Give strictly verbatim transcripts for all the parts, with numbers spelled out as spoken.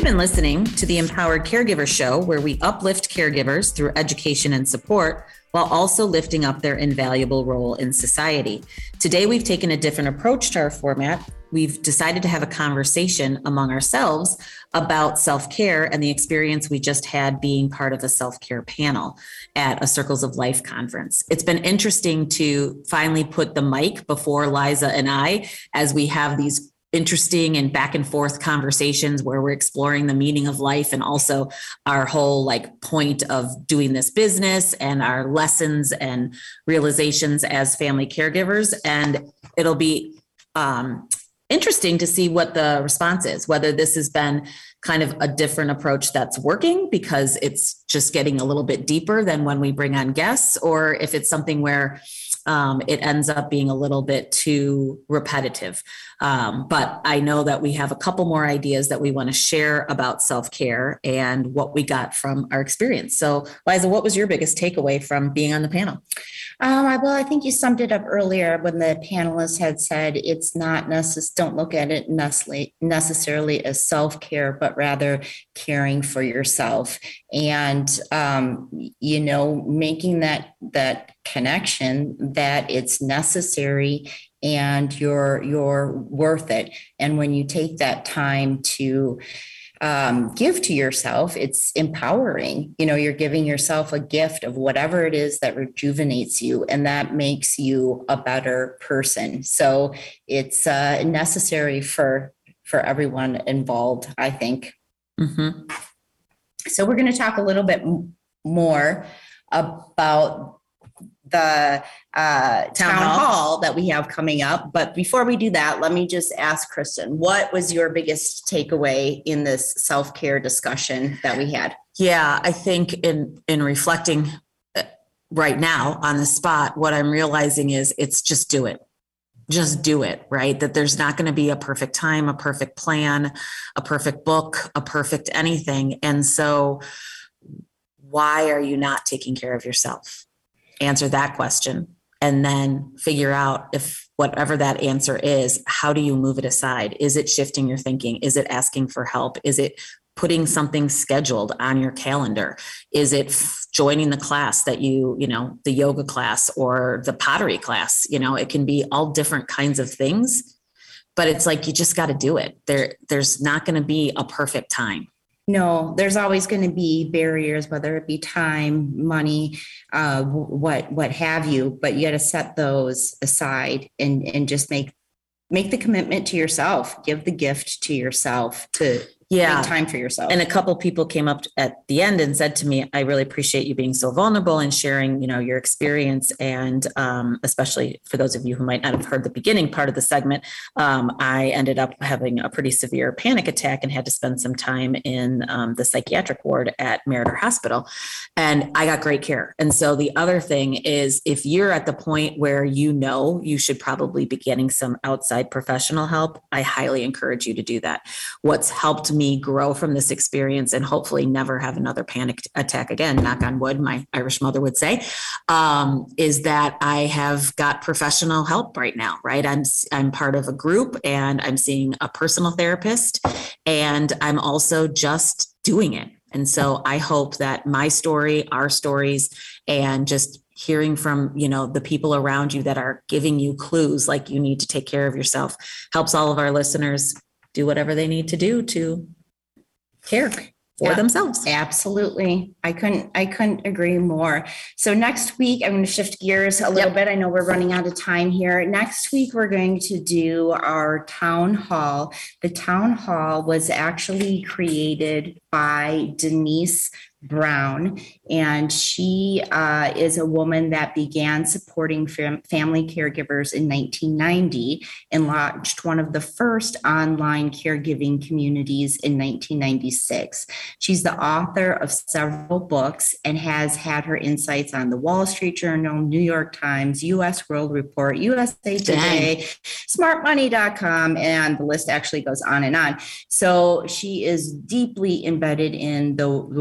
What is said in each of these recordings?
been listening to the Empowered Caregiver Show, where we uplift caregivers through education and support while also lifting up their invaluable role in society. Today, we've taken a different approach to our format. We've decided to have a conversation among ourselves about self-care and the experience we just had being part of a self-care panel at a Circles of Life conference. It's been interesting to finally put the mic before Liza and I as we have these interesting and back and forth conversations where we're exploring the meaning of life and also our whole like point of doing this business and our lessons and realizations as family caregivers. And it'll be um, interesting to see what the response is, whether this has been kind of a different approach that's working because it's just getting a little bit deeper than when we bring on guests, or if it's something where Um, it ends up being a little bit too repetitive. Um, but I know that we have a couple more ideas that we want to share about self-care and what we got from our experience. So Liza, what was your biggest takeaway from being on the panel? Um, I, well, I think you summed it up earlier when the panelists had said it's not necessary, don't look at it necessarily, necessarily as self-care, but rather caring for yourself. And, um, you know, making that, that connection that it's necessary and you're, you're worth it. And when you take that time to Um, give to yourself, it's empowering. You know, you're giving yourself a gift of whatever it is that rejuvenates you, and that makes you a better person. So it's uh, necessary for for everyone involved, I think. Mm-hmm. So we're going to talk a little bit m- more about the uh, town, town hall. hall that we have coming up. But before we do that, let me just ask Kristen, what was your biggest takeaway in this self-care discussion that we had? Yeah, I think in, in reflecting right now on the spot, what I'm realizing is it's just do it. Just do it, right? That there's not going to be a perfect time, a perfect plan, a perfect book, a perfect anything. And so why are you not taking care of yourself? Answer that question and then figure out if whatever that answer is, how do you move it aside? Is it shifting your thinking? Is it asking for help? Is it putting something scheduled on your calendar? Is it f- joining the class that you, you know, the yoga class or the pottery class? You know, it can be all different kinds of things, but it's like, you just got to do it. There, there's not going to be a perfect time. No, there's always going to be barriers, whether it be time, money, uh, what what have you. But you got to set those aside and and just make make the commitment to yourself. Give the gift to yourself to yeah. make time for yourself. And a couple people came up at the end and said to me, I really appreciate you being so vulnerable and sharing, you know, your experience. And um, especially for those of you who might not have heard the beginning part of the segment, um, I ended up having a pretty severe panic attack and had to spend some time in um, the psychiatric ward at Meriter Hospital. And I got great care. And so the other thing is, if you're at the point where you know you should probably be getting some outside professional help, I highly encourage you to do that. What's helped me grow from this experience and hopefully never have another panic attack again, knock on wood, my Irish mother would say, um, is that I have got professional help right now, right? I'm, I'm part of a group and I'm seeing a personal therapist, and I'm also just doing it. And so I hope that my story, our stories, and just hearing from, you know, the people around you that are giving you clues like you need to take care of yourself helps all of our listeners do whatever they need to do to care for yeah, themselves. Absolutely. I couldn't, I couldn't agree more. So next week, I'm going to shift gears a little yep. bit. I know we're running out of time here. Next week, we're going to do our town hall. The town hall was actually created by Denise Brown, and she uh, is a woman that began supporting fam- family caregivers in nineteen ninety and launched one of the first online caregiving communities in nineteen ninety-six. She's the author of several books and has had her insights on the Wall Street Journal, New York Times, U S World Report, U S A Today, smart money dot com, and the list actually goes on and on. So she is deeply embedded in the, the world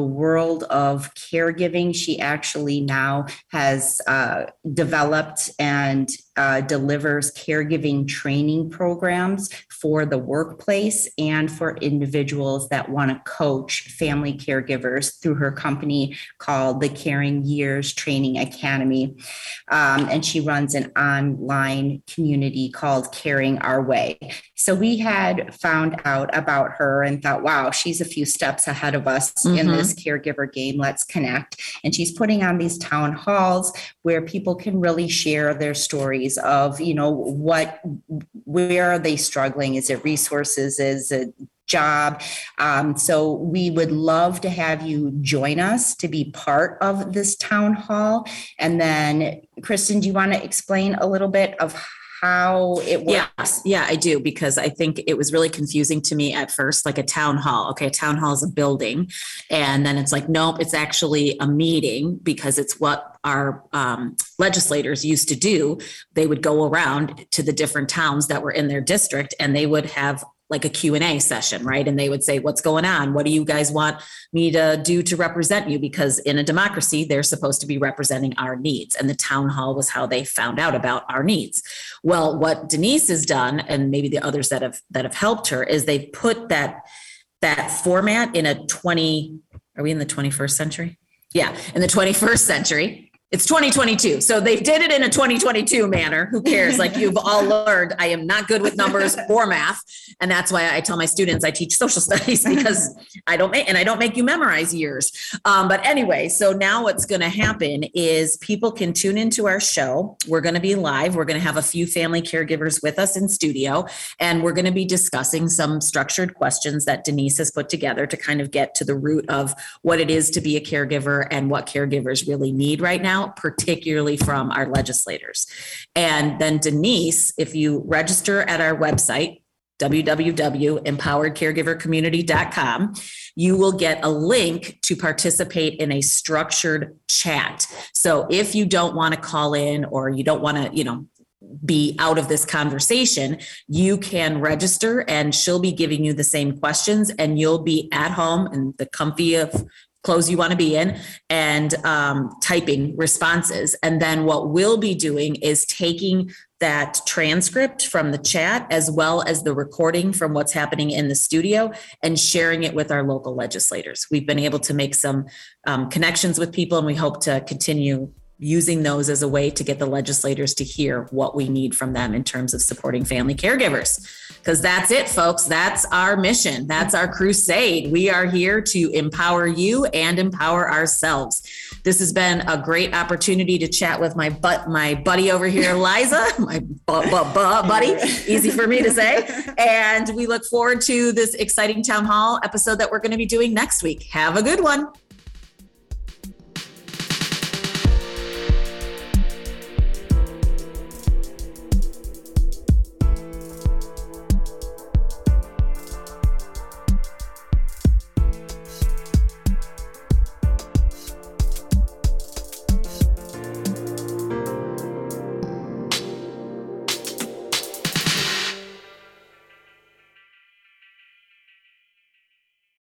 world of caregiving. She actually now has uh, developed and uh, delivers caregiving training programs for the workplace and for individuals that want to coach family caregivers through her company called the Caring Years Training Academy. Um, and she runs an online community called Caring Our Way. So we had found out about her and thought, wow, she's a few steps ahead of us mm-hmm. in this caregiver game. Let's connect. And she's putting on these town halls where people can really share their stories of, you know, what, where are they struggling? Is it resources? Is it job? Um, so we would love to have you join us to be part of this town hall. And then, Kristen, do you want to explain a little bit of how it works? Yes. Yeah, I do, because I think it was really confusing to me at first, like a town hall. Okay, a town hall is a building. And then it's like, nope, it's actually a meeting, because it's what our um, legislators used to do. They would go around to the different towns that were in their district, and they would have like a Q and A session, right? And they would say, what's going on? What do you guys want me to do to represent you? Because in a democracy, they're supposed to be representing our needs. And the town hall was how they found out about our needs. Well, what Denise has done, and maybe the others that have that have helped her, is they've put that, that format in a twenty, are we in the twenty-first century? Yeah, in the twenty-first century. It's twenty twenty-two. So they did it in a twenty twenty-two manner. Who cares? Like, you've all learned, I am not good with numbers or math. And that's why I tell my students I teach social studies, because I don't make, and I don't make you memorize years. Um, but anyway, so now what's going to happen is people can tune into our show. We're going to be live. We're going to have a few family caregivers with us in studio, and we're going to be discussing some structured questions that Denise has put together to kind of get to the root of what it is to be a caregiver and what caregivers really need right now, particularly from our legislators. And then Denise, if you register at our website, w w w dot empowered caregiver community dot com, you will get a link to participate in a structured chat. So if you don't want to call in, or you don't want to, you know, be out of this conversation, you can register, and she'll be giving you the same questions, and you'll be at home in the comfy of clothes you want to be in, and um, typing responses. And then what we'll be doing is taking that transcript from the chat, as well as the recording from what's happening in the studio, and sharing it with our local legislators. We've been able to make some um, connections with people, and we hope to continue using those as a way to get the legislators to hear what we need from them in terms of supporting family caregivers. Because that's it, folks. That's our mission. That's our crusade. We are here to empower you and empower ourselves. This has been a great opportunity to chat with my but my buddy over here, Liza, my bu- bu- bu- buddy, easy for me to say. And we look forward to this exciting town hall episode that we're going to be doing next week. Have a good one.